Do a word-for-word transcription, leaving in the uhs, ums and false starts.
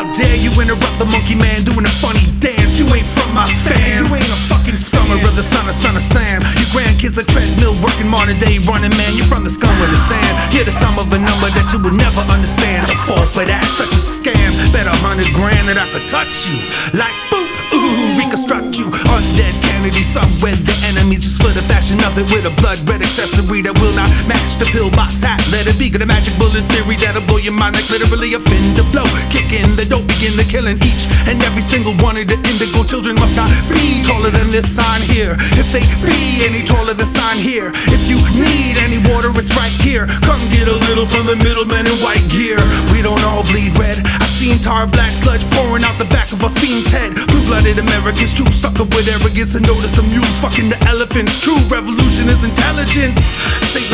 dare you interrupt the monkey man doing a funny dance? You ain't from my fam. You ain't a fucking summer of the son of son of Sam. Your grandkids a treadmill working modern day running man. You're from the scum of the sand. You're the sum of a number that you will never understand. A fall for that, such a scam. Bet a hundred grand that I could touch you like boop. Ooh, reconstruct you. Undead Kennedy, somewhere the enemies just for the fashion of it with a blood red accessory that will not match the pillbox hat. Let it be, got a magic bullet theory that'll blow your mind like literally a fin to blow. Kick in the dope, begin the killing each and every single one of the indigo children must not be taller than this sign here. If they be any taller than sign here. If you need any water, it's right here. Come get a little from the middlemen in white gear. We don't all bleed red. I've seen tar black sludge pouring out the back of a fiend's head. Blue-blooded Americans too stuck up with arrogance and notice the mules fucking the elephants. True revolution is intelligence. Satan